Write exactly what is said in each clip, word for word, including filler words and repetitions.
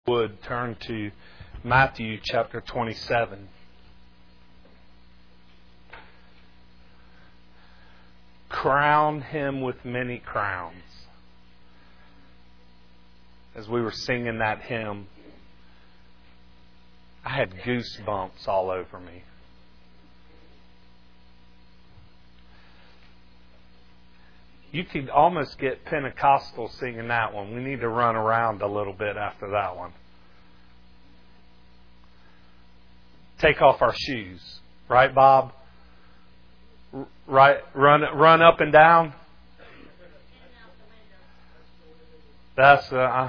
would turn to Matthew chapter twenty-seven. Crown him with many crowns. As we were singing that hymn, I had goosebumps all over me. You could almost get Pentecostal singing that one. We need to run around a little bit after that one. Take off our shoes. Right, Bob? Right, run run up and down. That's uh, uh,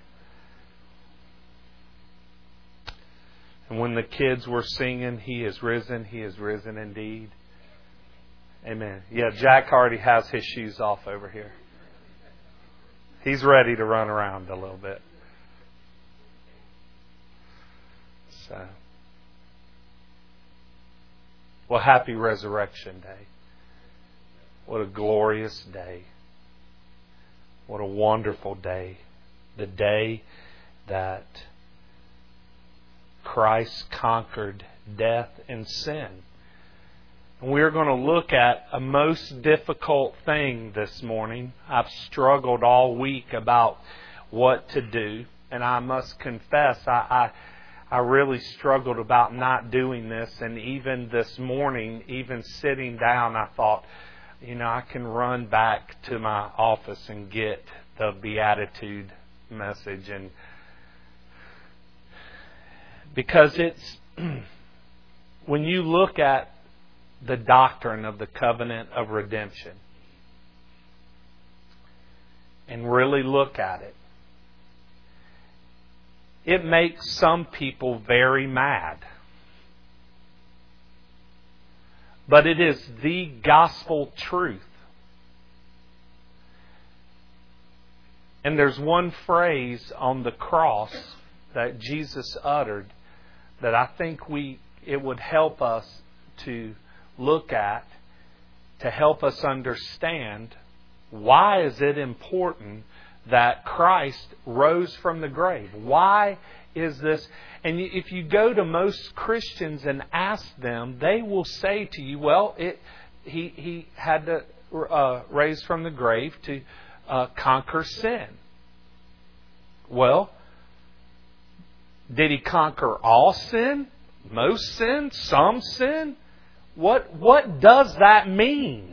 and when the kids were singing, "He is risen, He is risen indeed." Amen. Yeah, Jack already has his shoes off over here. He's ready to run around a little bit. So, well, happy Resurrection Day. What a glorious day. What a wonderful day. The day that Christ conquered death and sin. And we're going to look at a most difficult thing this morning. I've struggled all week about what to do. And I must confess, I, I, I really struggled about not doing this. And even this morning, even sitting down, I thought, you know, I can run back to my office and get the Beatitude message. And because it's, when you look at the doctrine of the covenant of redemption and really look at it, it makes some people very mad. But it is the gospel truth. And there's one phrase on the cross that Jesus uttered that I think we it would help us to look at, to help us understand why is it important that Christ rose from the grave. Why is this? And if you go to most Christians and ask them, they will say to you, well, it, he, he had to uh, raise from the grave to uh, conquer sin. Well, did He conquer all sin? Most sin? Some sin? What, what does that mean?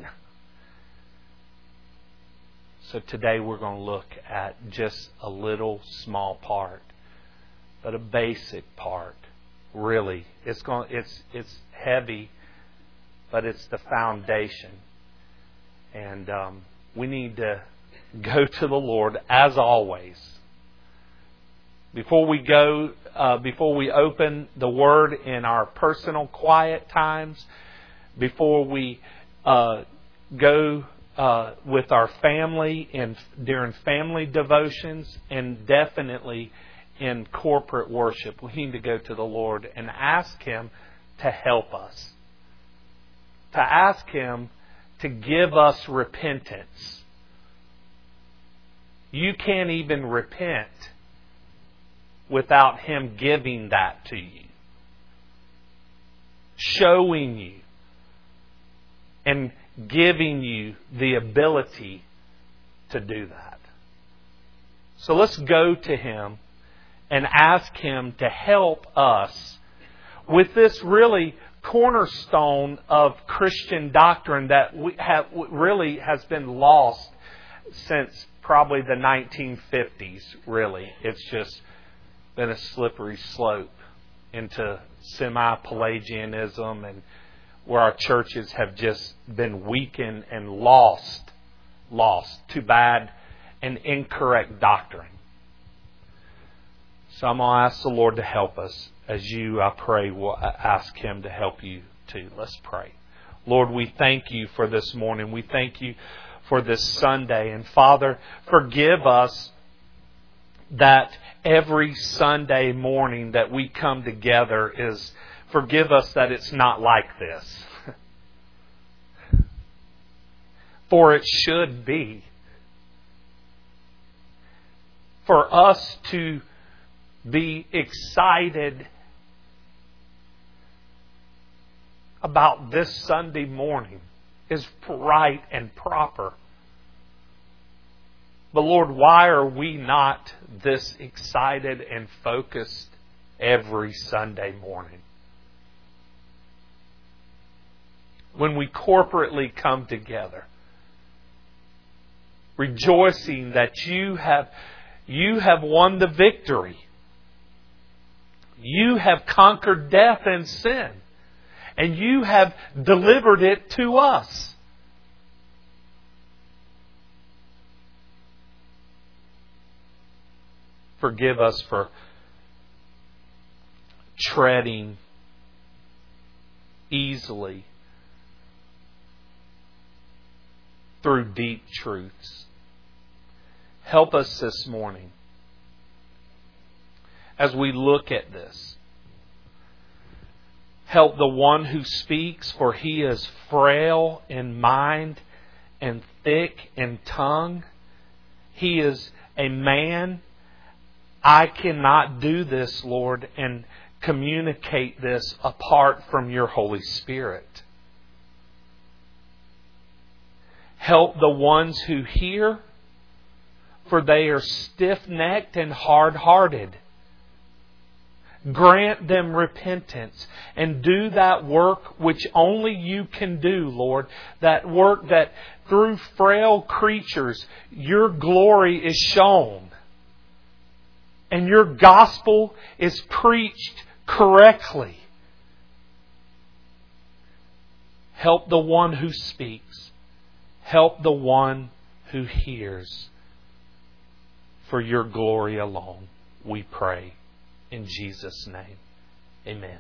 So today we're going to look at just a little small part, but a basic part. Really, it's going. It's it's heavy, but it's the foundation, and um, we need to go to the Lord as always. Before we go, uh, before we open the Word in our personal quiet times, before we uh, go uh, with our family and during family devotions, and definitely in corporate worship, we need to go to the Lord and ask Him to help us. To ask Him to give us repentance. You can't even repent without Him giving that to you. Showing you and giving you the ability to do that. So let's go to Him and ask Him to help us with this really cornerstone of Christian doctrine that we have really has been lost since probably the nineteen fifties, really. It's just been a slippery slope into semi-Pelagianism, and where our churches have just been weakened and lost, lost to bad and incorrect doctrine. So I'm going to ask the Lord to help us. As you, I pray, will ask Him to help you too. Let's pray. Lord, we thank You for this morning. We thank You for this Sunday. And Father, forgive us that every Sunday morning that we come together is, forgive us that it's not like this. For it should be. For us to be excited about this Sunday morning is right and proper. But Lord, why are we not this excited and focused every Sunday morning? When we corporately come together, rejoicing that you have, you have won the victory. You have conquered death and sin. And you have delivered it to us. Forgive us for treading easily through deep truths. Help us this morning as we look at this. Help the one who speaks, for he is frail in mind and thick in tongue. He is a man. I cannot do this, Lord, and communicate this apart from your Holy Spirit. Help the ones who hear, for they are stiff-necked and hard-hearted. Grant them repentance and do that work which only you can do, Lord. That work that through frail creatures your glory is shown and your gospel is preached correctly. Help the one who speaks. Help the one who hears. For your glory alone, we pray. In Jesus' name, amen.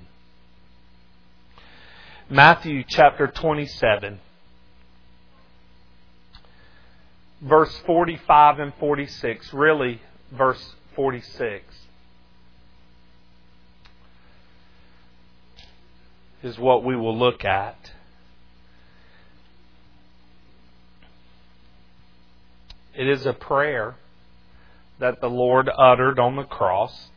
Matthew chapter twenty-seven, verse forty-five and forty-six, really verse forty-six, is what we will look at. It is a prayer that the Lord uttered on the cross.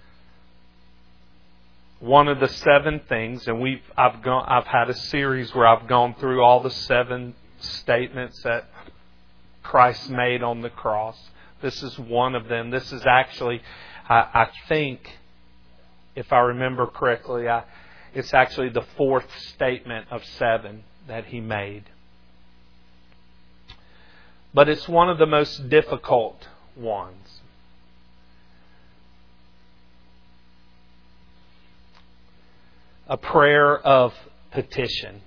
One of the seven things, and we've I've gone I've had a series where I've gone through all the seven statements that Christ made on the cross. This is one of them. This is actually, I, I think, if I remember correctly, I, it's actually the fourth statement of seven that He made. But it's one of the most difficult ones. A prayer of petition.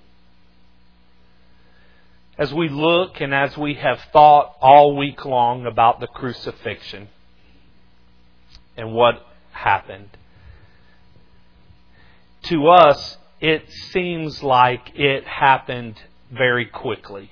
As we look and as we have thought all week long about the crucifixion and what happened, to us it seems like it happened very quickly.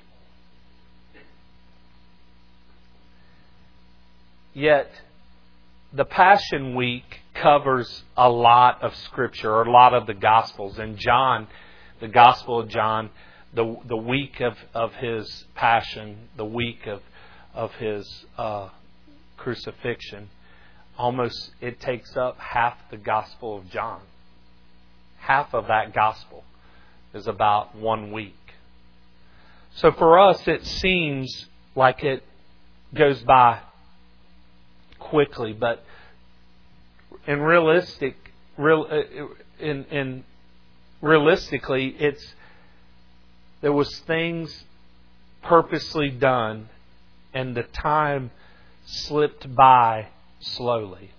Yet, the Passion Week covers a lot of Scripture, or a lot of the Gospels. And John, the Gospel of John, the the week of, of his Passion, the week of of his uh, crucifixion, almost it takes up half the Gospel of John. Half of that Gospel is about one week. So for us, it seems like it goes by quickly, but in realistic, real, in in realistically, it's there was things purposely done, and the time slipped by slowly.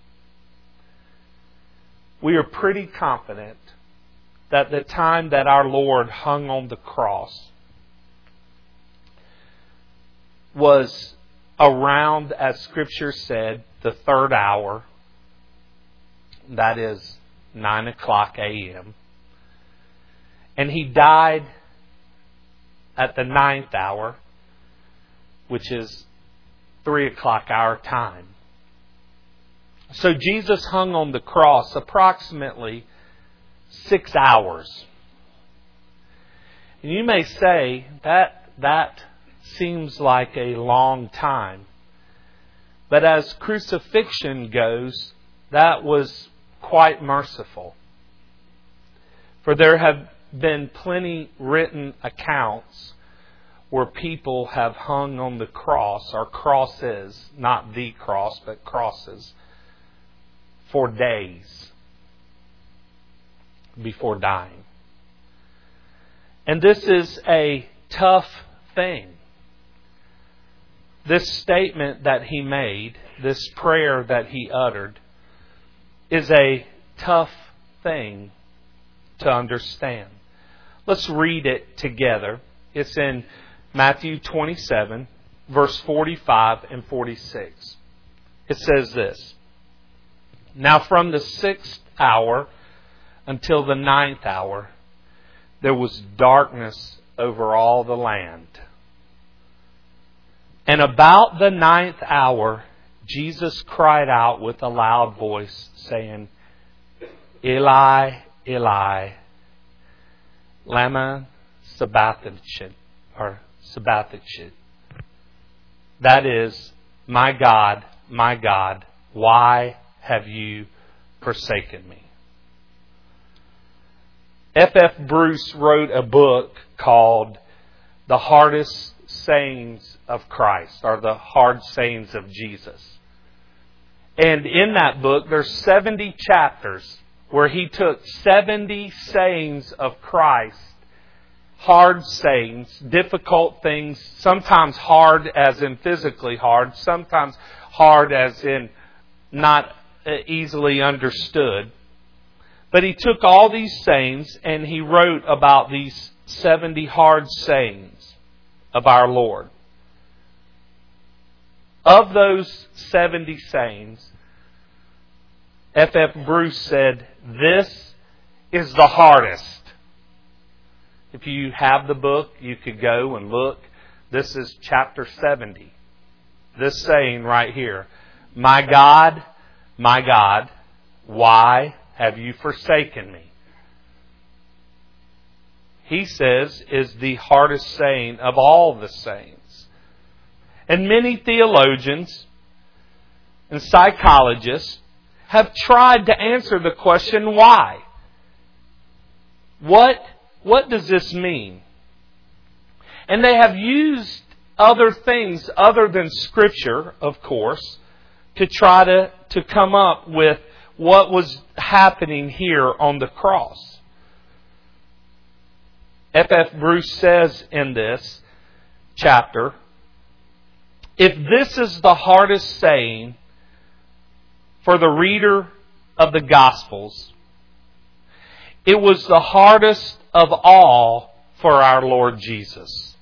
We are pretty confident that the time that our Lord hung on the cross was around, as Scripture said, the third hour. That is nine o'clock a.m. And He died at the ninth hour, which is three o'clock our time. So Jesus hung on the cross approximately six hours. And you may say that that seems like a long time. But as crucifixion goes, that was quite merciful. For there have been plenty written accounts where people have hung on the cross, or crosses, not the cross, but crosses, for days before dying. And this is a tough thing. This statement that he made, this prayer that he uttered, is a tough thing to understand. Let's read it together. It's in Matthew twenty-seven, verse forty-five and forty-six. It says this: Now from the sixth hour until the ninth hour, there was darkness over all the land. And about the ninth hour, Jesus cried out with a loud voice, saying, Eli, Eli, lama sabachthani, or sabachthani. That is, my God, my God, why have you forsaken me? F F Bruce wrote a book called The Hardest Sayings of Christ, or The Hard Sayings of Jesus. And in that book, there's seventy chapters where he took seventy sayings of Christ, hard sayings, difficult things, sometimes hard as in physically hard, sometimes hard as in not easily understood. But he took all these sayings and he wrote about these seventy hard sayings of our Lord. Of those seventy sayings, F F Bruce said, this is the hardest. If you have the book, you could go and look. This is chapter seventy. This saying right here, my God, my God, why have you forsaken me? He says is the hardest saying of all the sayings. And many theologians and psychologists have tried to answer the question, why? What, what does this mean? And they have used other things other than Scripture, of course, to try to, to come up with what was happening here on the cross. F F Bruce says in this chapter, if this is the hardest saying for the reader of the Gospels, it was the hardest of all for our Lord Jesus.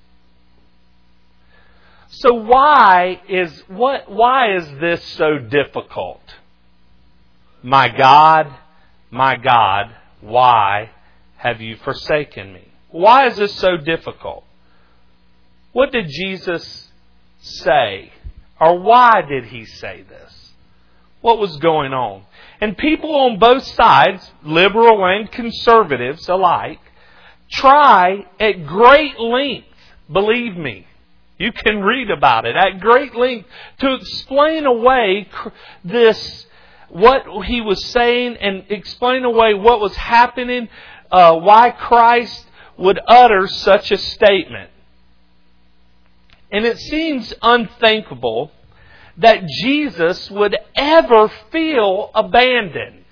So why is what why is this so difficult? My God, my God, why have you forsaken me? Why is this so difficult? What did Jesus say? Or why did He say this? What was going on? And people on both sides, liberal and conservatives alike, try at great length, believe me, you can read about it, at great length to explain away this, what He was saying, and explain away what was happening, uh, why Christ would utter such a statement. And it seems unthinkable that Jesus would ever feel abandoned,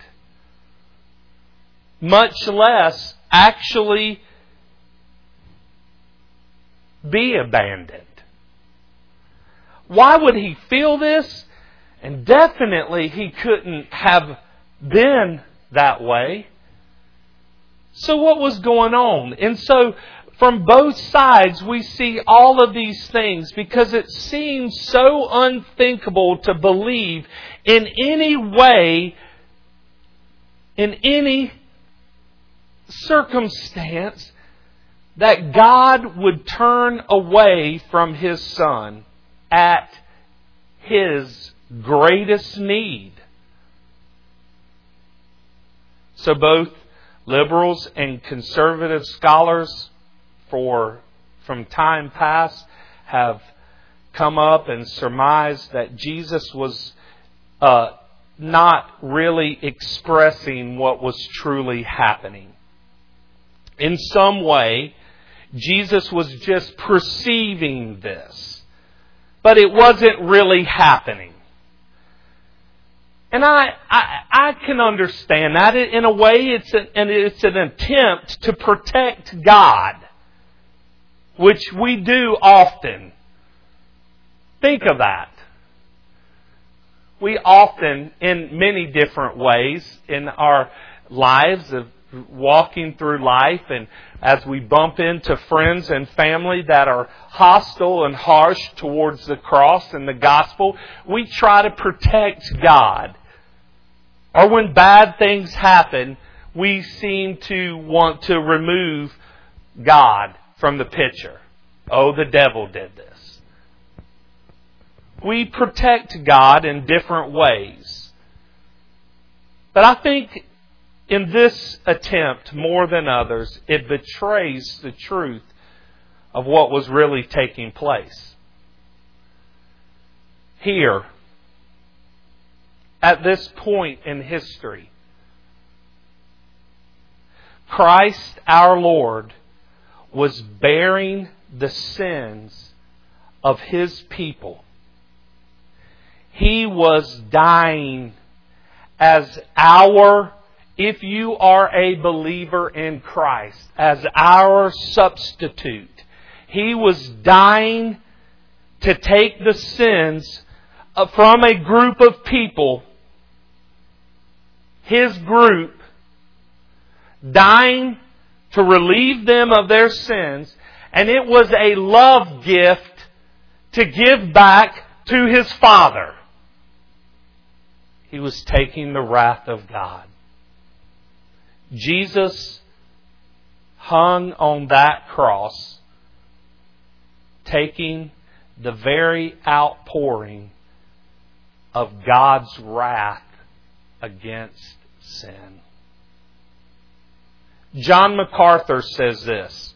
much less actually be abandoned. Why would He feel this? And definitely He couldn't have been that way. So what was going on? And so from both sides we see all of these things because it seems so unthinkable to believe in any way, in any circumstance, that God would turn away from His Son at His greatest need. So both liberals and conservative scholars for from time past have come up and surmised that Jesus was uh, not really expressing what was truly happening. In some way, Jesus was just perceiving this, but it wasn't really happening. And I, I, I can understand that. In a way, it's an, and it's an attempt to protect God, which we do often. Think of that. We often, in many different ways in our lives of walking through life, and as we bump into friends and family that are hostile and harsh towards the cross and the gospel, we try to protect God. Or when bad things happen, we seem to want to remove God from the picture. Oh, the devil did this. We protect God in different ways. But I think in this attempt, more than others, it betrays the truth of what was really taking place. Here, at this point in history, Christ our Lord was bearing the sins of His people. He was dying as our, if you are a believer in Christ, as our substitute. He was dying to take the sins from a group of people, His group, dying to relieve them of their sins, and it was a love gift to give back to His Father. He was taking the wrath of God. Jesus hung on that cross, taking the very outpouring of God's wrath against sin. John MacArthur says this: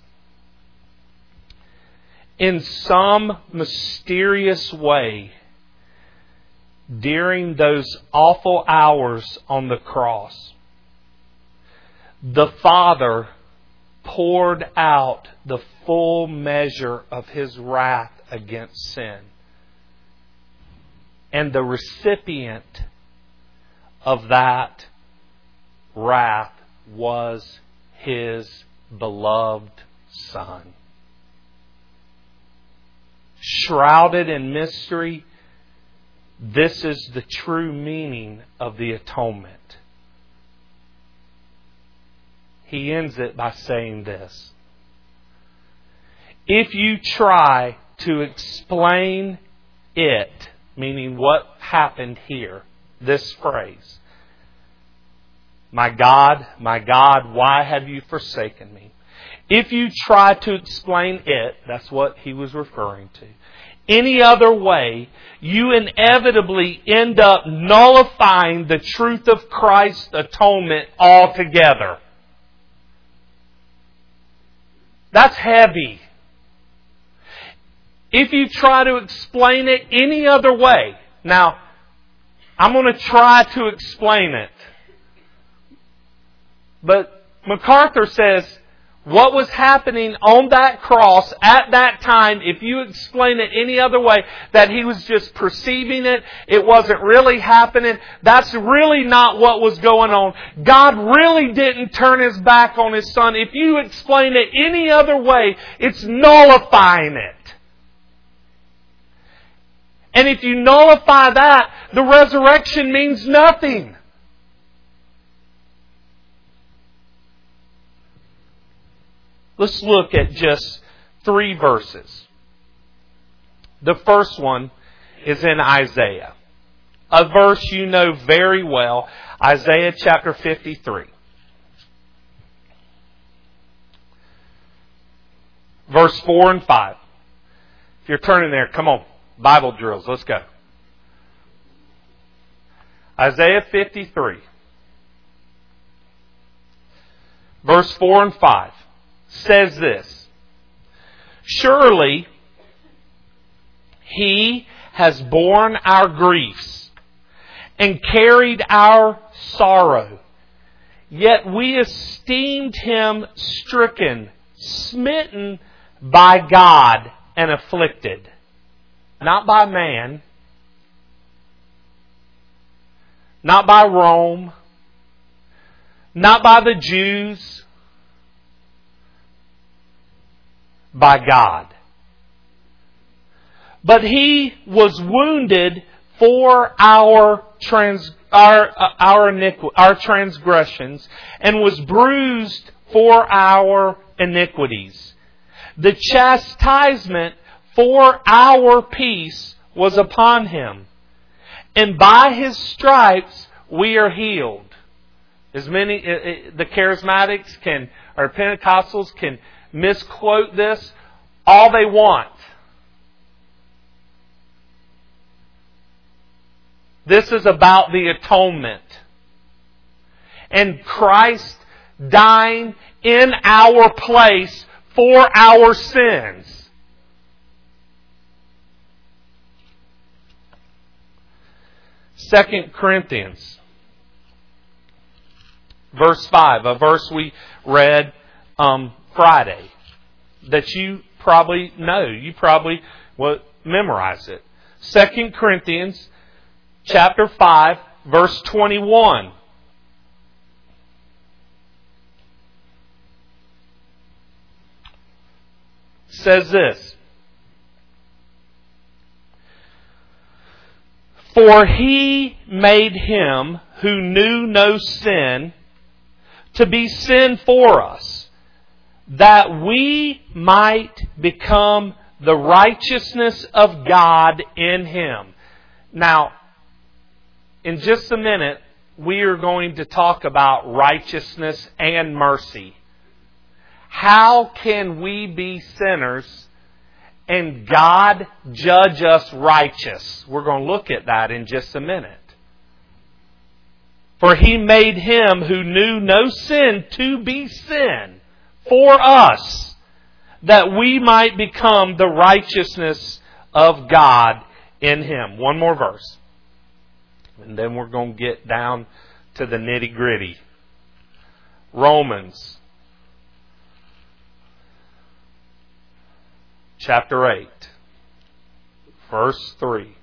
in some mysterious way, during those awful hours on the cross, the Father poured out the full measure of His wrath against sin. And the recipient of that wrath was His beloved Son. Shrouded in mystery, this is the true meaning of the atonement. He ends it by saying this: if you try to explain it, meaning what happened here, this phrase, my God, my God, why have you forsaken me? If you try to explain it, that's what he was referring to, any other way, you inevitably end up nullifying the truth of Christ's atonement altogether. That's heavy. If you try to explain it any other way, now, I'm going to try to explain it. But MacArthur says, what was happening on that cross at that time, if you explain it any other way, that He was just perceiving it, it wasn't really happening, that's really not what was going on. God really didn't turn His back on His Son. If you explain it any other way, it's nullifying it. And if you nullify that, the resurrection means nothing. Let's look at just three verses. The first one is in Isaiah, a verse you know very well, Isaiah chapter fifty-three. Verse four and five. If you're turning there, come on. Bible drills. Let's go. Isaiah fifty-three. Verse four and five says this: surely He has borne our griefs and carried our sorrow. Yet we esteemed Him stricken, smitten by God, and afflicted. Not by man, not by Rome, not by the Jews, by God. But He was wounded for our trans our our iniqu- our transgressions, and was bruised for our iniquities. The chastisement for our peace was upon Him, and by His stripes we are healed. As many the charismatics can or Pentecostals can misquote this all they want. This is about the atonement. And Christ dying in our place for our sins. Second Corinthians, verse five, a verse we read um, Friday that you probably know. You probably will memorize it. Second Corinthians chapter five, verse twenty-one. Says this: For He made Him who knew no sin to be sin for us, that we might become the righteousness of God in Him. Now, in just a minute, we are going to talk about righteousness and mercy. How can we be sinners and God judge us righteous? We're going to look at that in just a minute. For He made Him who knew no sin to be sin for us, that we might become the righteousness of God in Him. One more verse. And then we're going to get down to the nitty gritty. Romans chapter eight, verse three.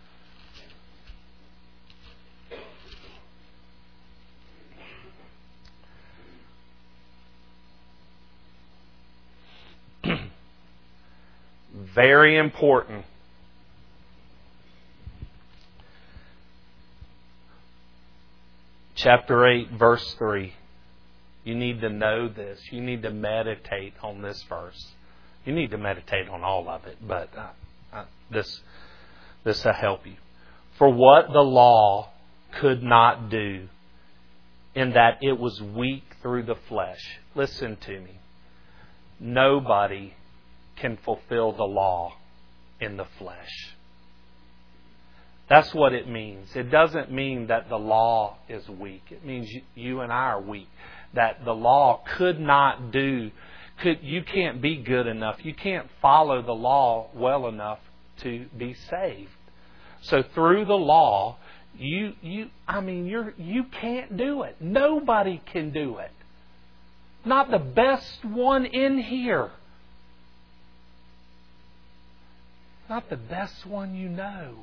Very important. Chapter eight, verse three. You need to know this. You need to meditate on this verse. You need to meditate on all of it, but uh, uh, this this will help you. For what the law could not do, in that it was weak through the flesh. Listen to me. Nobody can fulfill the law in the flesh. That's what it means. It doesn't mean that the law is weak. It means you, you and I are weak. That the law could not do, could you can't be good enough. You can't follow the law well enough to be saved. So through the law, you you I mean you're you can't do it. Nobody can do it. Not the best one in here. Not the best one you know.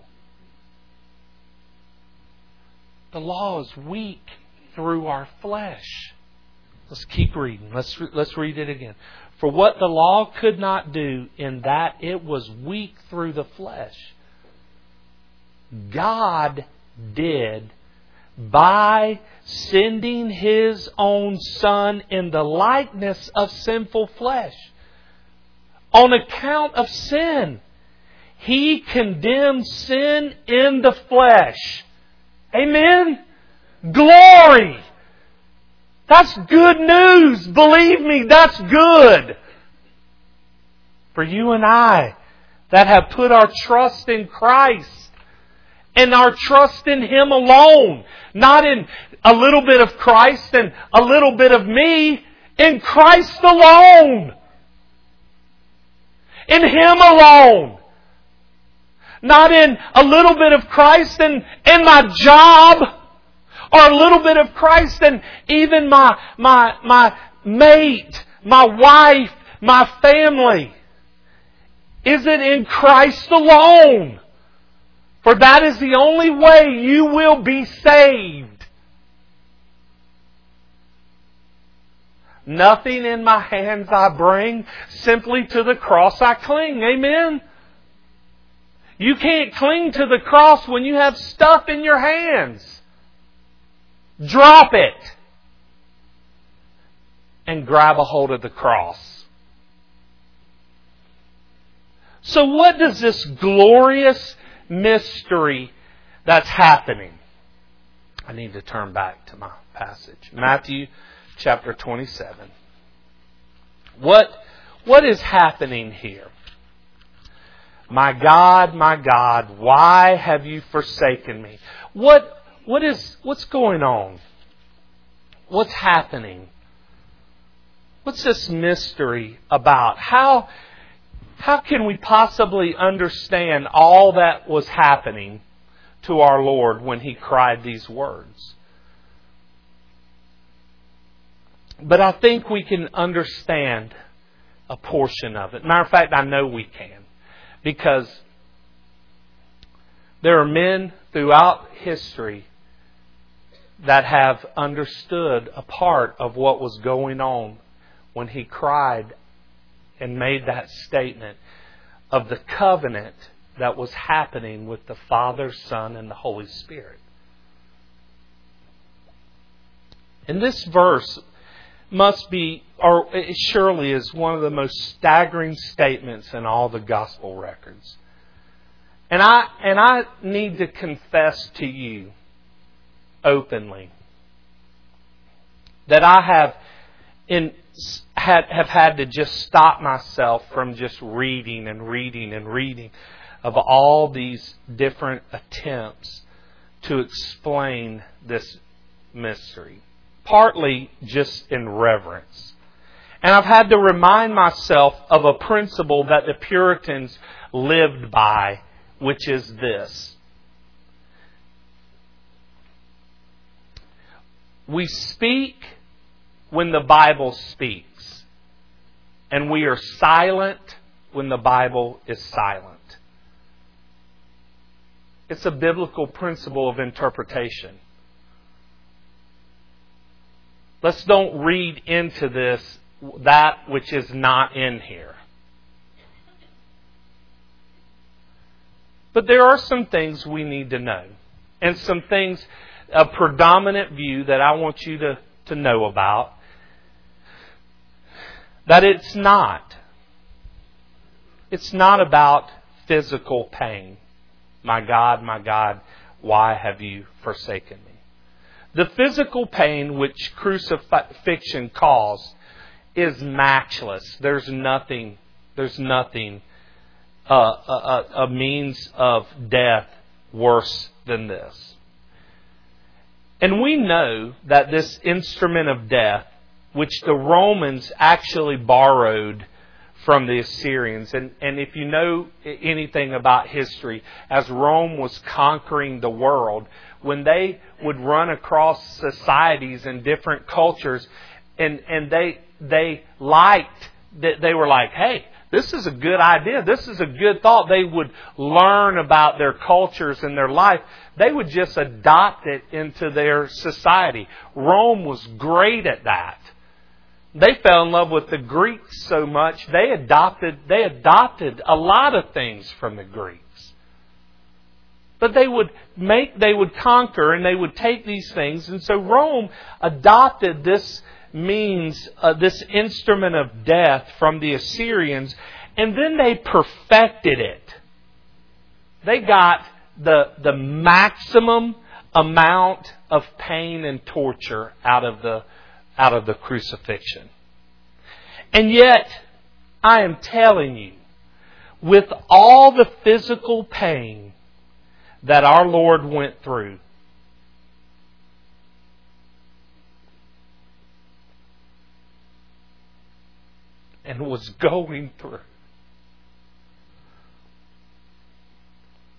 The law is weak through our flesh. Let's keep reading. Let's let's read it again. For what the law could not do, in that it was weak through the flesh, God did by sending His own Son in the likeness of sinful flesh. On account of sin, He condemned sin in the flesh. Amen? Glory! That's good news. Believe me, that's good. For you and I that have put our trust in Christ and our trust in Him alone. Not in a little bit of Christ and a little bit of me. In Christ alone. In Him alone. Not in a little bit of Christ in, in my job, or a little bit of Christ in even my, my, my mate, my wife, my family. Is it in Christ alone? For that is the only way you will be saved. Nothing in my hands I bring, simply to the cross I cling. Amen? You can't cling to the cross when you have stuff in your hands. Drop it. And grab a hold of the cross. So what does this glorious mystery that's happening? I need to turn back to my passage. Matthew chapter twenty-seven. What, what is happening here? My God, my God, why have you forsaken me? What, what is, what's going on? What's happening? What's this mystery about? How, how can we possibly understand all that was happening to our Lord when He cried these words? But I think we can understand a portion of it. Matter of fact, I know we can. Because there are men throughout history that have understood a part of what was going on when He cried and made that statement of the covenant that was happening with the Father, Son, and the Holy Spirit. And this verse must be, or it surely is, one of the most staggering statements in all the gospel records. And I and I need to confess to you openly that I have in had have had to just stop myself from just reading and reading and reading of all these different attempts to explain this mystery. Partly just in reverence. And I've had to remind myself of a principle that the Puritans lived by, which is this. We speak when the Bible speaks, and we are silent when the Bible is silent. It's a biblical principle of interpretation. Let's don't read into this that which is not in here. But there are some things we need to know. And some things, a predominant view that I want you to, to know about. That it's not. It's not about physical pain. My God, my God, why have you forsaken me? The physical pain which crucifixion caused is matchless. There's nothing, there's nothing, uh, a, a means of death worse than this. And we know that this instrument of death, which the Romans actually borrowed from the Assyrians. And, and if you know anything about history, as Rome was conquering the world, when they would run across societies and different cultures, and, and they they liked, that they were like, hey, this is a good idea. This is a good thought. They would learn about their cultures and their life. They would just adopt it into their society. Rome was great at that. They fell in love with the Greeks so much, they adopted they adopted a lot of things from the Greeks. But they would make, they would conquer, and they would take these things. And so Rome adopted this means, uh, this instrument of death from the Assyrians, and then they perfected it. They got the, the maximum amount of pain and torture out of the, out of the crucifixion. And yet, I am telling you, with all the physical pain that our Lord went through, and was going through,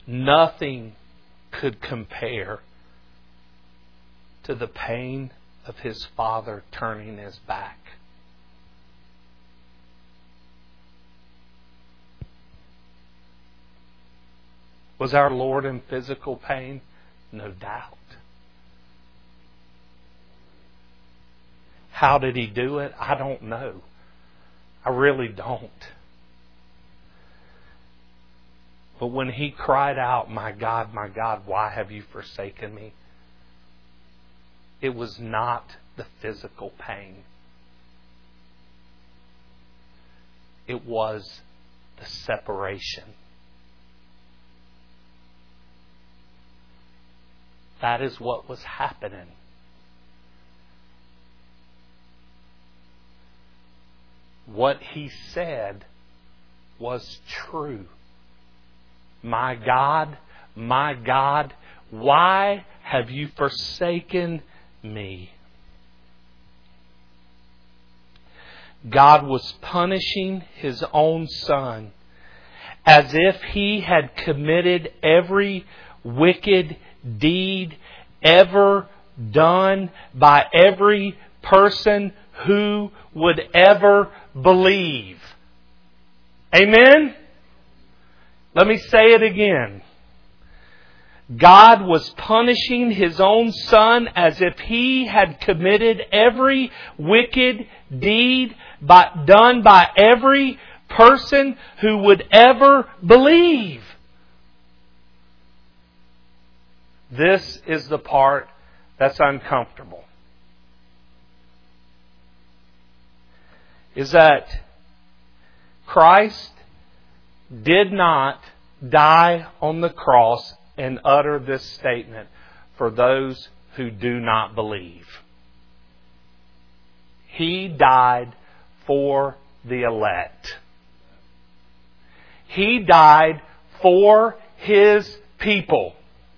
Nothing could compare to the pain of His Father turning His back. Was our Lord in physical pain? No doubt. How did He do it? I don't know. I really don't. But when He cried out, "My God, my God, why have you forsaken me?" it was not the physical pain. It was the separation. That is what was happening. What He said was true. "My God, my God, why have you forsaken me?" God was punishing His own Son as if He had committed every wicked deed ever done by every person who would ever believe. Amen? Let me say it again. God was punishing His own Son as if He had committed every wicked deed by, done by every person who would ever believe. This is the part that's uncomfortable. Is that Christ did not die on the cross and utter this statement for those who do not believe. He died for the elect. He died for His people.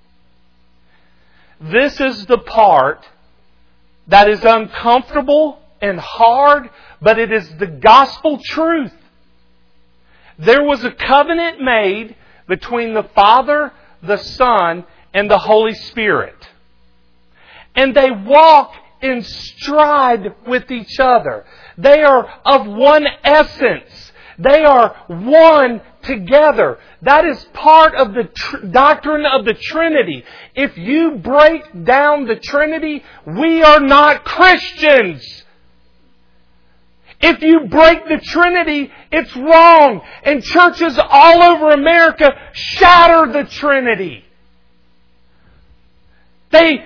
This is the part that is uncomfortable and hard, but it is the gospel truth. There was a covenant made between the Father, the Son, and the Holy Spirit. And they walk in stride with each other. They are of one essence. They are one together. That is part of the tr- doctrine of the Trinity. If you break down the Trinity, we are not Christians. If you break the Trinity, it's wrong. And churches all over America shatter the Trinity. They,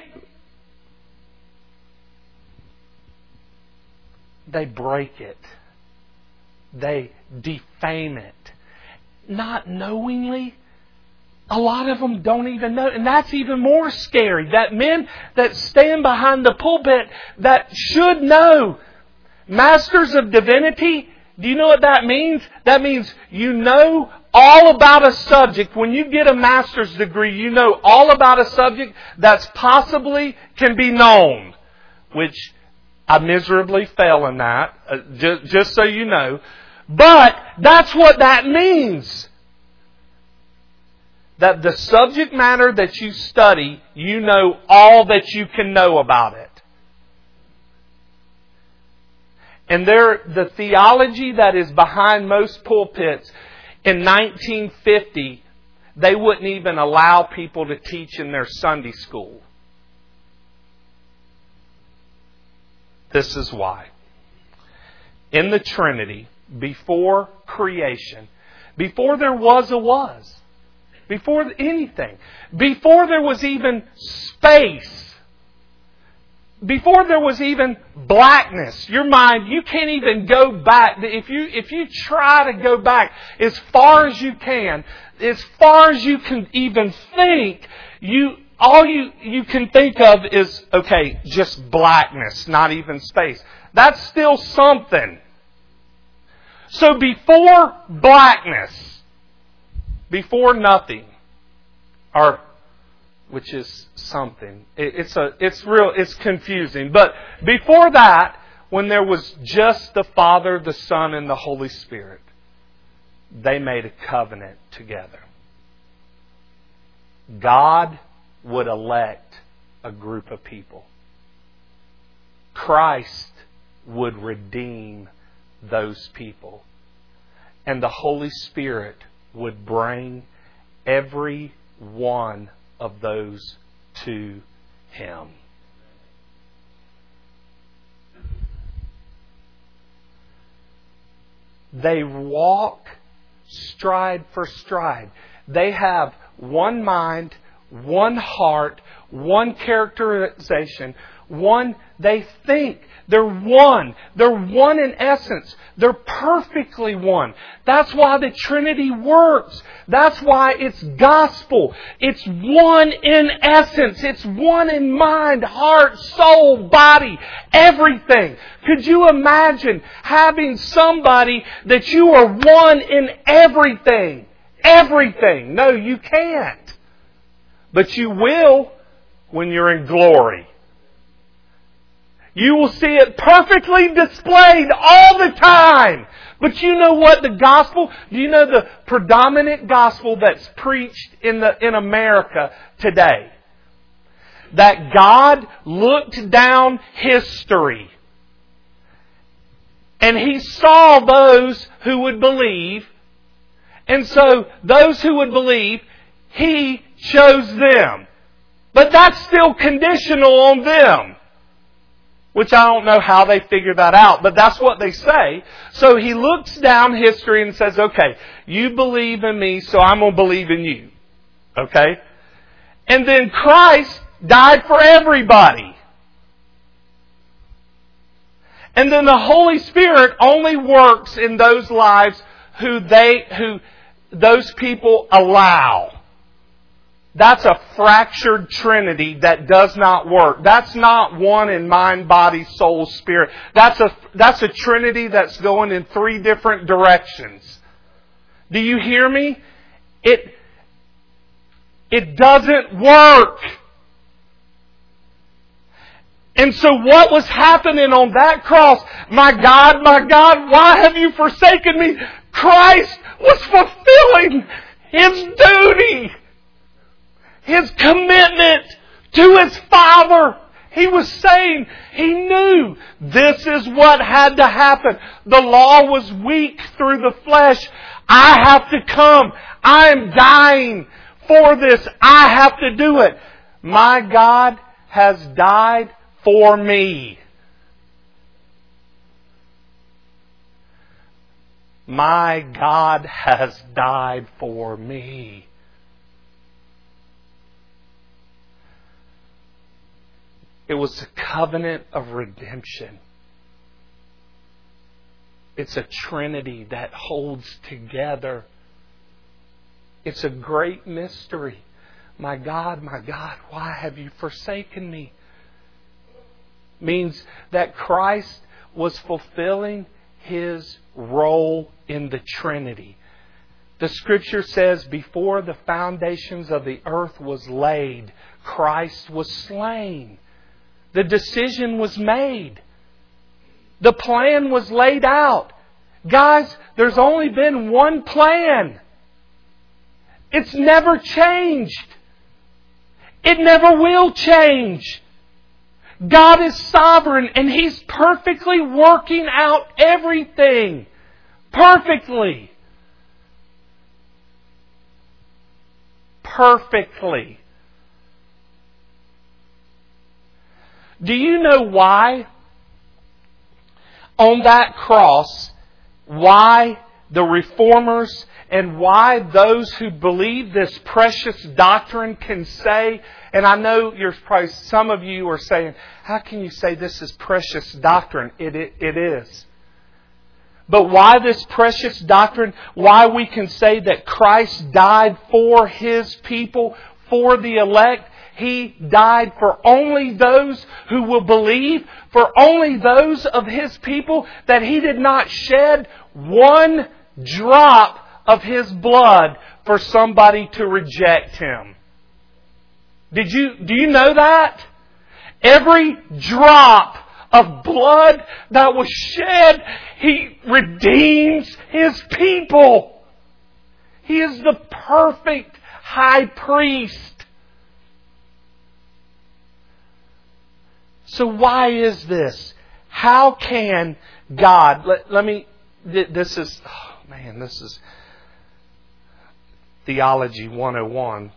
they break it. They defame it. Not knowingly. A lot of them don't even know. And that's even more scary. That men that stand behind the pulpit that should know. Masters of Divinity, do you know what that means? That means you know all about a subject. When you get a master's degree, you know all about a subject that's possibly can be known. Which I miserably fail in that, uh, just, just so you know. But that's what that means. That the subject matter that you study, you know all that you can know about it. And there, the theology that is behind most pulpits, in nineteen fifty, they wouldn't even allow people to teach in their Sunday school. This is why. In the Trinity, before creation, before there was a was, before anything, before there was even space, before there was even blackness, your mind, you can't even go back. If you, if you try to go back as far as you can, as far as you can even think, you, all you, you can think of is, okay, just blackness, not even space. That's still something. So before blackness, before nothing, or which is something. It's a, it's real, it's confusing. But before that, when there was just the Father, the Son, and the Holy Spirit, they made a covenant together. God would elect a group of people. Christ would redeem those people. And the Holy Spirit would bring every one of those to Him. They walk stride for stride. They have one mind, one heart, one characterization, one, they think. They're one. They're one in essence. They're perfectly one. That's why the Trinity works. That's why it's gospel. It's one in essence. It's one in mind, heart, soul, body, everything. Could you imagine having somebody that you are one in everything? Everything. No, you can't. But you will when you're in glory. You will see it perfectly displayed all the time. But you know what? The gospel, do you know the predominant gospel that's preached in the in America today? That God looked down history and He saw those who would believe. And so those who would believe, He chose them. But that's still conditional on them. Which I don't know how they figure that out, but that's what they say. So He looks down history and says, okay, you believe in me, so I'm going to believe in you. Okay? And then Christ died for everybody. And then the Holy Spirit only works in those lives who they, who those people allow. That's a fractured Trinity that does not work. That's not one in mind, body, soul, spirit. That's a, that's a Trinity that's going in three different directions. Do you hear me? It, it doesn't work. And so what was happening on that cross? My God, my God, why have you forsaken me? Christ was fulfilling His duty. His commitment to His Father. He was saying, He knew this is what had to happen. The law was weak through the flesh. I have to come. I am dying for this. I have to do it. My God has died for me. My God has died for me. It was a covenant of redemption. It's a Trinity that holds together. It's a great mystery. My God, my God, why have you forsaken me? Means that Christ was fulfilling His role in the Trinity. The Scripture says, before the foundations of the earth was laid, Christ was slain. The decision was made. The plan was laid out. Guys, there's only been one plan. It's never changed. It never will change. God is sovereign and He's perfectly working out everything. Perfectly. Perfectly. Do you know why on that cross, why the reformers and why those who believe this precious doctrine can say, and I know there's probably some of you are saying, how can you say this is precious doctrine? It, it, it is. But why this precious doctrine? Why we can say that Christ died for His people, for the elect? He died for only those who will believe, for only those of His people, that He did not shed one drop of His blood for somebody to reject Him. Did you, do you know that? Every drop of blood that was shed, He redeems His people. He is the perfect high priest. So why is this? How can God... Let, let me... This is... Oh man, this is... Theology one oh one.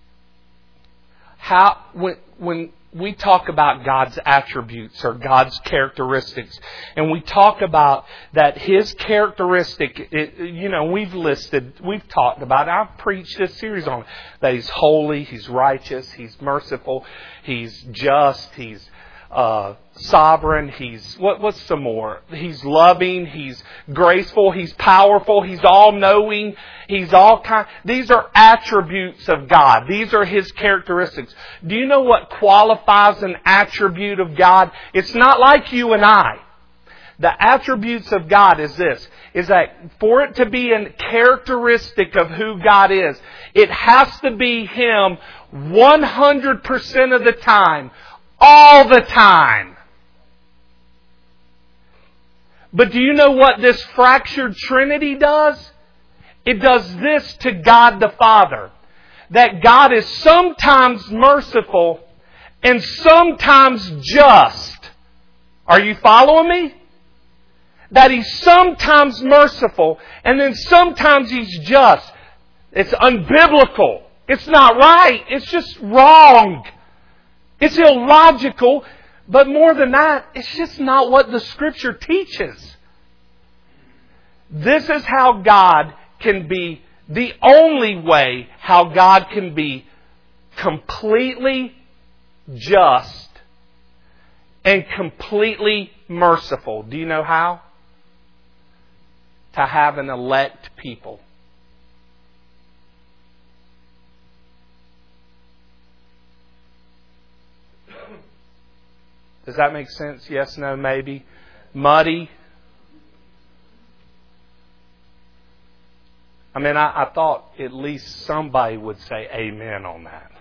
How... When, when we talk about God's attributes or God's characteristics, and we talk about that His characteristic, it, you know, we've listed, we've talked about it. I've preached this series on it, that He's holy, He's righteous, He's merciful, He's just, He's uh, sovereign, He's, what, what's some more? He's loving, He's graceful, He's powerful, He's all-knowing, He's all kind. These are attributes of God. These are His characteristics. Do you know what qualifies an attribute of God? It's not like you and I. The attributes of God is this, is that for it to be a characteristic of who God is, it has to be Him one hundred percent of the time, all the time. But do you know what this fractured Trinity does? It does this to God the Father. That God is sometimes merciful and sometimes just. Are you following me? That He's sometimes merciful and then sometimes He's just. It's unbiblical. It's not right. It's just wrong. It's illogical. But more than that, it's just not what the Scripture teaches. This is how God can be, the only way how God can be completely just and completely merciful. Do you know how? To have an elect people. Does that make sense? Yes, no, maybe. Muddy. I mean, I, I thought at least somebody would say amen on that.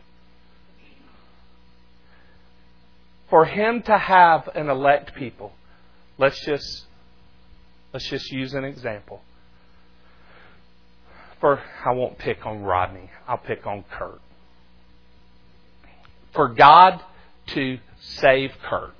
For Him to have an elect people, let's just let's just use an example. For I won't pick on Rodney. I'll pick on Kurt. For God to save Kurt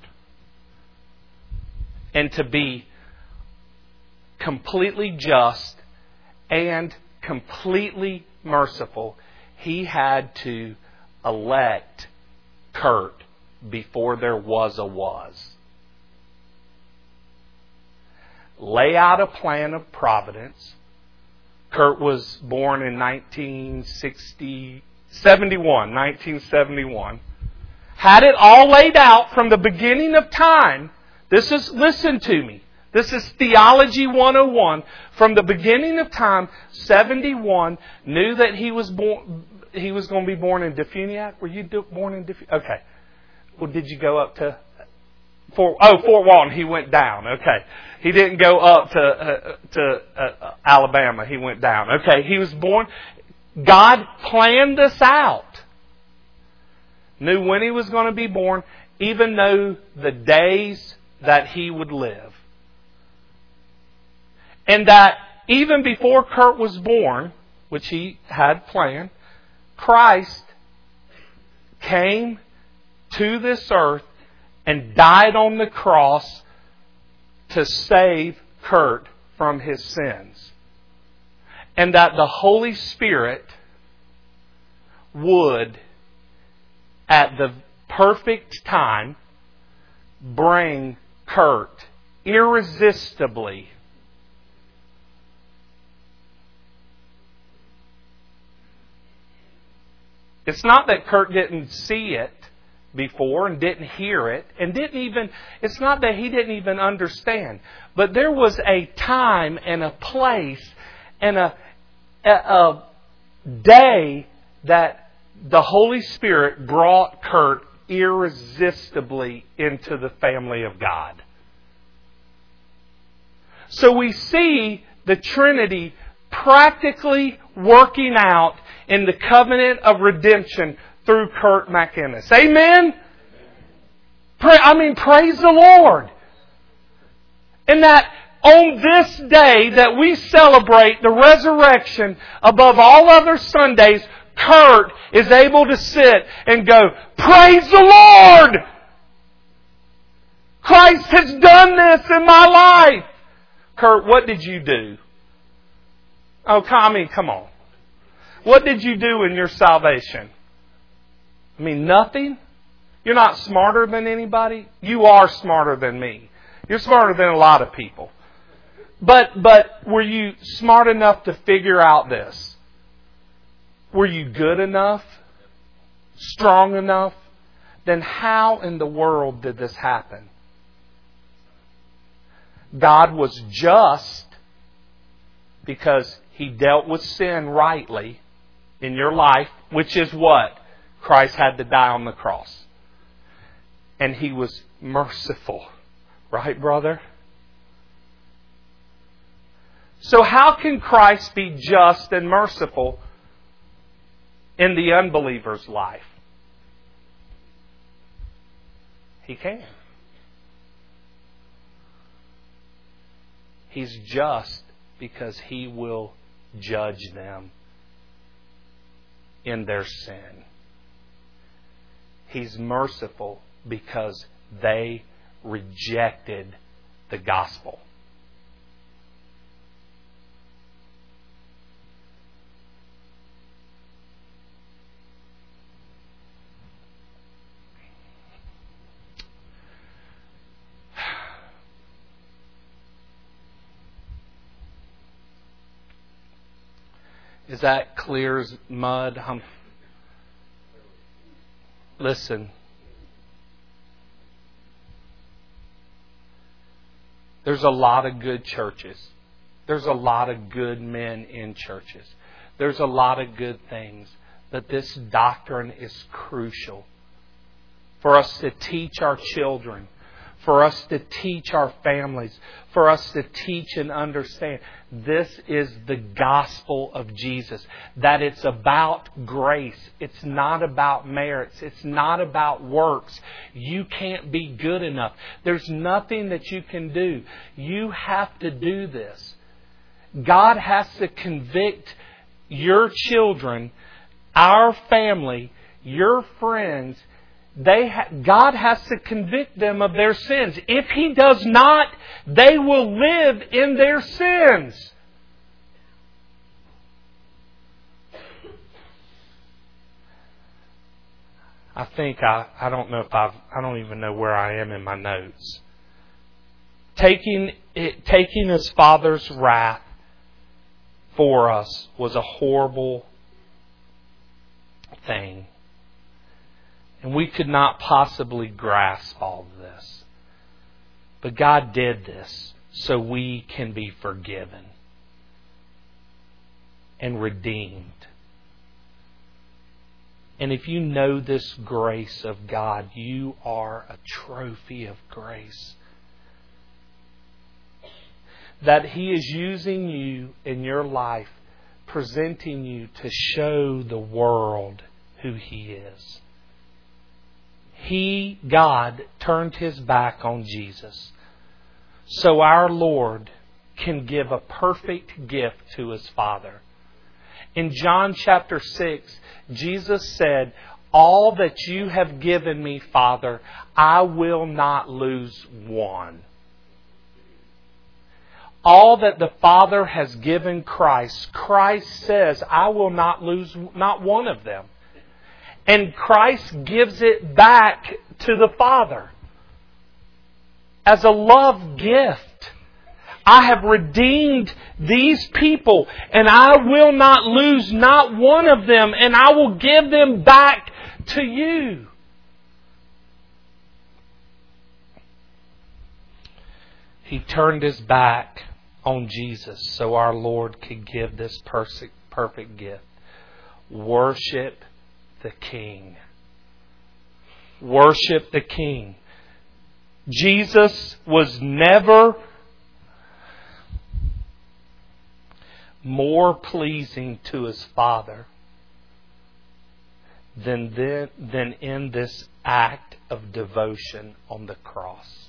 and to be completely just and completely merciful, He had to elect Kurt before there was a was. Lay out a plan of providence. Kurt was born in nineteen sixty, seventy-one, nineteen seventy-one. Had it all laid out from the beginning of time. This is, listen to me. This is Theology one oh one. From the beginning of time, seventy-one, knew that he was born. He was going to be born in Defuniak. Were you born in Defuniak? Okay. Well, did you go up to Fort? Oh, Fort Walton. He went down. Okay. He didn't go up to uh, to uh, Alabama. He went down. Okay. He was born. God planned this out. Knew when he was going to be born, even though the days that he would live. And that even before Kurt was born, which he had planned, Christ came to this earth and died on the cross to save Kurt from his sins. And that the Holy Spirit would, at the perfect time, bring Kurt irresistibly It's not that Kurt didn't see it before and didn't hear it and didn't even, it's not that he didn't even understand. But there was a time and a place and a, a, a day that the Holy Spirit brought Kurt irresistibly into the family of God. So we see the Trinity practically working out in the covenant of redemption through Kurt McInnes. Amen? Pray, I mean, praise the Lord. And that on this day that we celebrate the resurrection above all other Sundays, Kurt is able to sit and go, praise the Lord! Christ has done this in my life. Kurt, what did you do? Oh, I mean, come on. What did you do in your salvation? I mean, nothing? You're not smarter than anybody? You are smarter than me. You're smarter than a lot of people. But but were you smart enough to figure out this? Were you good enough? Strong enough? Then how in the world did this happen? God was just because He dealt with sin rightly in your life, which is what? Christ had to die on the cross. And He was merciful. Right, brother? So how can Christ be just and merciful in the unbeliever's life? He can. He's just because He will judge them in their sin. He's merciful because they rejected the gospel. Is that clear as mud? Um, listen. There's a lot of good churches. There's a lot of good men in churches. There's a lot of good things. But this doctrine is crucial for us to teach our children, for us to teach our families, for us to teach and understand. This is the gospel of Jesus. That it's about grace. It's not about merits. It's not about works. You can't be good enough. There's nothing that you can do. You have to do this. God has to convict your children, our family, your friends. They ha- God has to convict them of their sins. If He does not, they will live in their sins. I think I, I don't know if I've, I don't even know where I am in my notes. Taking it, taking His Father's wrath for us was a horrible thing. And we could not possibly grasp all of this. But God did this so we can be forgiven and redeemed. And if you know this grace of God, you are a trophy of grace. That He is using you in your life, presenting you to show the world who He is. He, God, turned His back on Jesus. So our Lord can give a perfect gift to His Father. In John chapter six, Jesus said, "All that you have given me, Father, I will not lose one." All that the Father has given Christ, Christ says, "I will not lose not one of them." And Christ gives it back to the Father as a love gift. I have redeemed these people, and I will not lose not one of them, and I will give them back to you. He turned His back on Jesus so our Lord could give this perfect, perfect gift. Worship the King. Worship the King. Jesus was never more pleasing to His Father than, the, than in this act of devotion on the cross.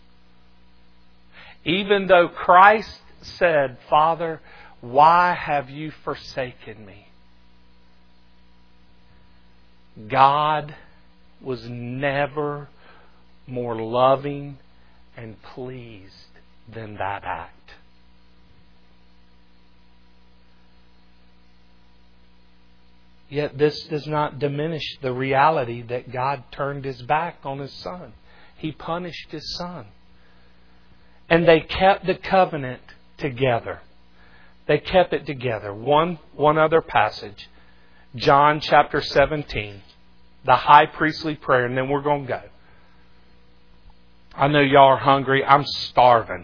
Even though Christ said, "Father, why have you forsaken me?" God was never more loving and pleased than that act. Yet this does not diminish the reality that God turned His back on His Son. He punished His Son. And they kept the covenant together. They kept it together. One, one other passage. John chapter seventeen. The high priestly prayer. And then we're going to go. I know y'all are hungry. I'm starving.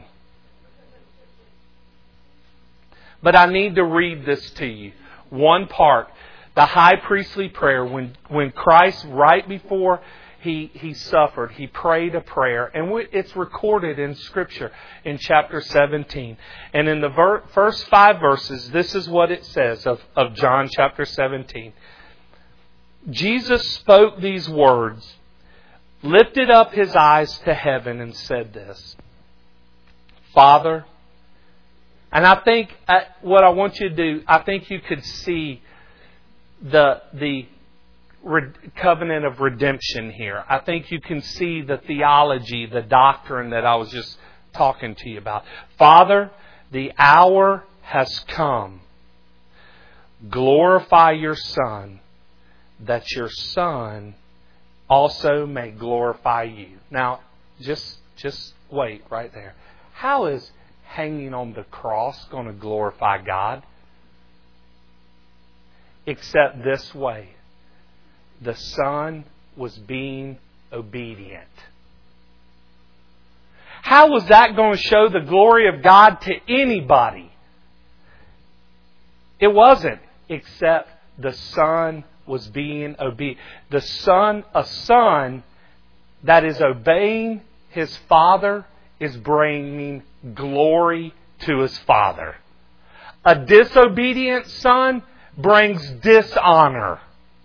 But I need to read this to you. One part. The high priestly prayer, when when Christ, right before he he suffered, He prayed a prayer. And it's recorded in Scripture in chapter seventeen. And in the ver- first five verses, this is what it says of, of John chapter seventeen. Jesus spoke these words, lifted up His eyes to heaven and said this, Father, and I think uh, what I want you to do, I think you could see the the covenant of redemption here. I think you can see the theology, the doctrine that I was just talking to you about. Father, the hour has come. Glorify your Son, that your Son also may glorify you. Now, just just wait right there. How is hanging on the cross going to glorify God? Except this way. The Son was being obedient. How was that going to show the glory of God to anybody? It wasn't. Except the Son was being obedient. The Son, a son that is obeying his Father is bringing glory to his Father. A disobedient son brings dishonor.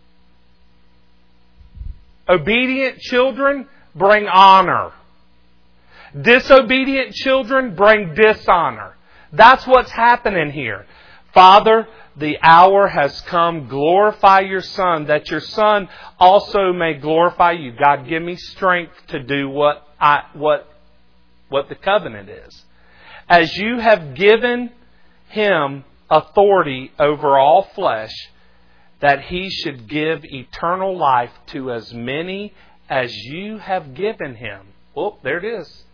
Obedient children bring honor. Disobedient children bring dishonor. That's what's happening here. Father, the hour has come. Glorify your Son, that your Son also may glorify you. God, give me strength to do what I what what the covenant is. As you have given Him authority over all flesh, that He should give eternal life to as many as you have given Him. Oh, there it is.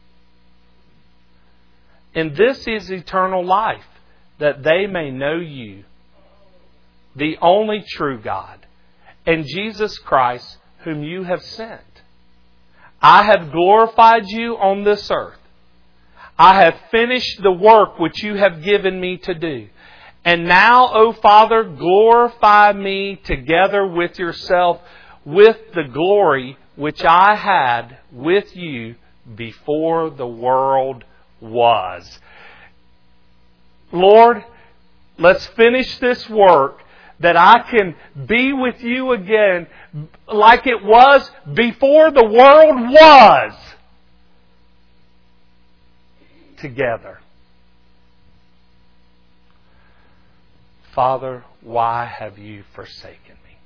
And this is eternal life, that they may know you, the only true God, and Jesus Christ, whom you have sent. I have glorified you on this earth. I have finished the work which you have given me to do. And now, O Father, glorify me together with yourself with the glory which I had with you before the world was. Lord, let's finish this work that I can be with you again like it was before the world was. Together. Father, why have you forsaken me?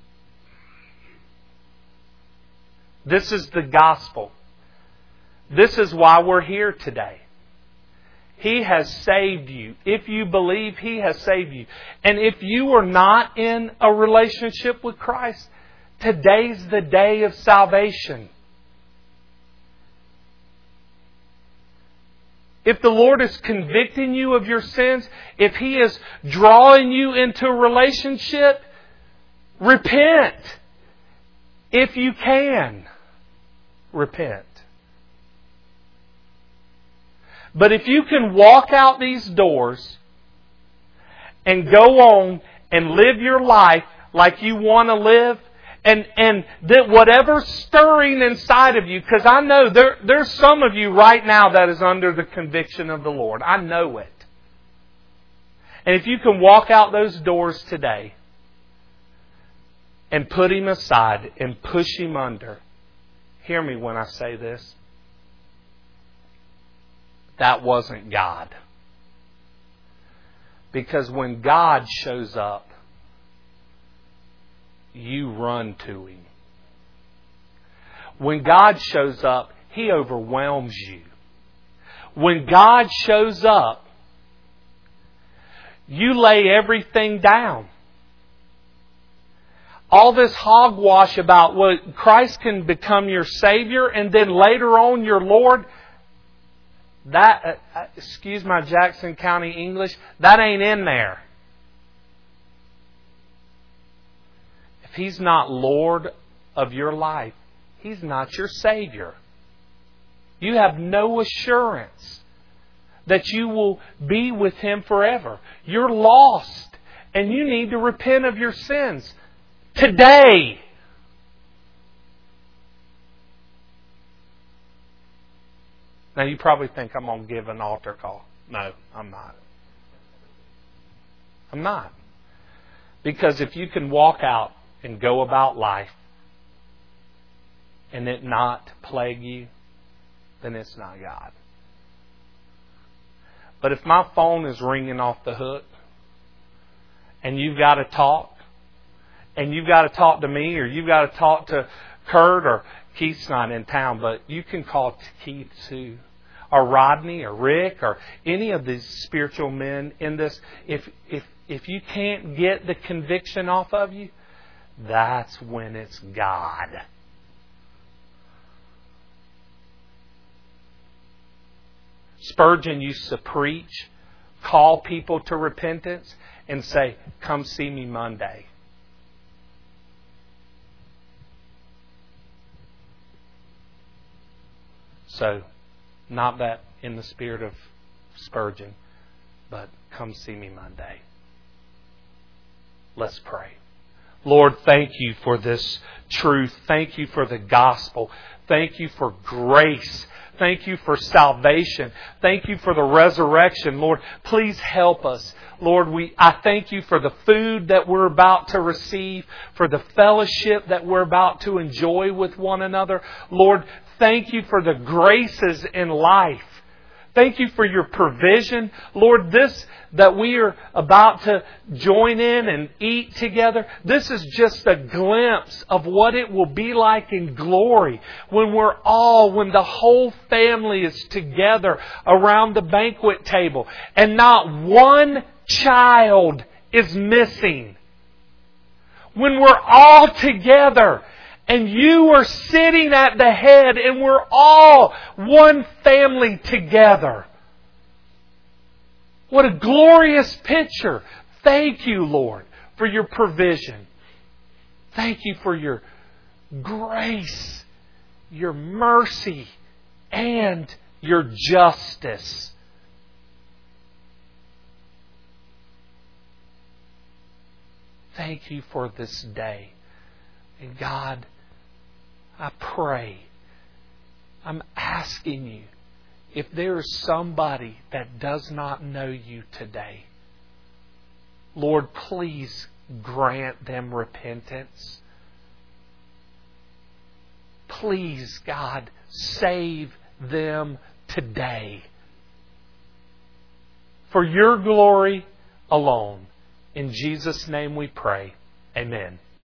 This is the gospel. This is why we're here today. He has saved you. If you believe, He has saved you. And if you are not in a relationship with Christ, today's the day of salvation. If the Lord is convicting you of your sins, if He is drawing you into a relationship, repent. If you can, repent. But if you can walk out these doors and go on and live your life like you want to live, and and that whatever's stirring inside of you, because I know there there's some of you right now that is under the conviction of the Lord. I know it. And if you can walk out those doors today and put Him aside and push Him under, hear me when I say this. That wasn't God. Because when God shows up, you run to Him. When God shows up, He overwhelms you. when God shows up, you lay everything down. All this hogwash about well, Christ can become your Savior and then later on your Lord, that, uh, excuse my Jackson County English, that ain't in there. If He's not Lord of your life, He's not your Savior. You have no assurance that you will be with Him forever. You're lost and you need to repent of your sins today. Now you probably think I'm going to give an altar call. No, I'm not. I'm not. Because if you can walk out and go about life and it not plague you, then it's not God. But if my phone is ringing off the hook and you've got to talk, and you've got to talk to me, or you've got to talk to Kurt, or Keith's not in town, but you can call Keith too, or Rodney, or Rick, or any of these spiritual men in this. If if if you can't get the conviction off of you, that's when it's God. Spurgeon used to preach, call people to repentance, and say, "Come see me Monday." So, not that in the spirit of Spurgeon, but come see me Monday. Let's pray. Lord, thank You for this truth. Thank You for the gospel. Thank You for grace. Thank You for salvation. Thank You for the resurrection. Lord, please help us. Lord, we I thank You for the food that we're about to receive, for the fellowship that we're about to enjoy with one another. Lord, thank You for the graces in life. Thank You for Your provision. Lord, this that we are about to join in and eat together, this is just a glimpse of what it will be like in glory when we're all, when the whole family is together around the banquet table and not one child is missing. When we're all together and You are sitting at the head and we're all one family together. What a glorious picture. Thank You, Lord, for Your provision. Thank You for Your grace, Your mercy, and Your justice. Thank You for this day. And God, I pray, I'm asking You, if there is somebody that does not know You today, Lord, please grant them repentance. Please, God, save them today. For Your glory alone. In Jesus' name we pray. Amen.